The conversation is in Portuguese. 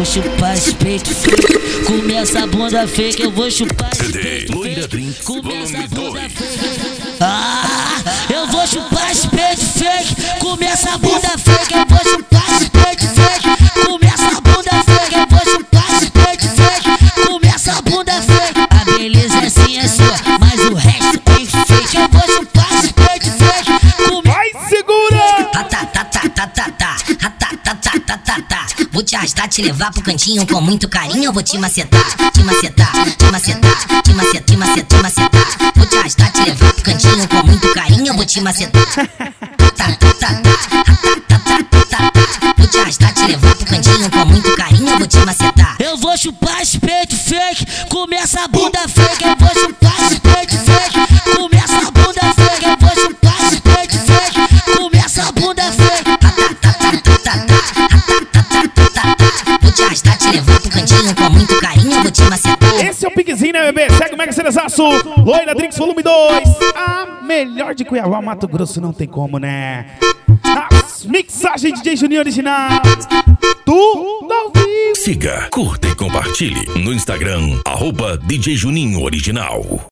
vou chupar esse peito fake. Começa a bunda fake, eu vou chupar esse peito Loira fake. Drinks, Começa a volume bunda 2. fake. Eu vou chupar esse peito fake. Começa a bunda fake, eu vou chupar esse peito fake. Começa a bunda fake, eu vou chupar esse peito fake. Começa a bunda fake. A beleza assim é sua, mas o resto é fake. Eu vou chupar esse peito fake. Vai, segura! Vou te arrastar, te levar pro cantinho com muito carinho. Eu vou te macetar, te macetar, te macetar, te macetar, te macetar, te macetar. Vou te arrastar, te levar pro cantinho com muito carinho. Eu vou te macetar. Vou te arrastar, te levar pro cantinho com muito carinho. Eu vou te macetar. Eu vou chupar esse peito fake. Começa a bunda fake. Eu vou chupar esse peito fake. Começa a bunda fake. Eu vou chupar esse peito fake. Começa a bunda fake. Vou te arrastar, te levar pro cantinho com muito carinho. Eu vou te macetar. Esse é o piquezinho, né, bebê? Segue o Mega Cerezaço, Loira Drinks, volume 2. A melhor de Cuiabá, Mato Grosso, não tem como, né? As mixagens DJ Juninho original. Tudo ao vivo. Siga, curta e compartilhe no Instagram, @DJ Juninho Original.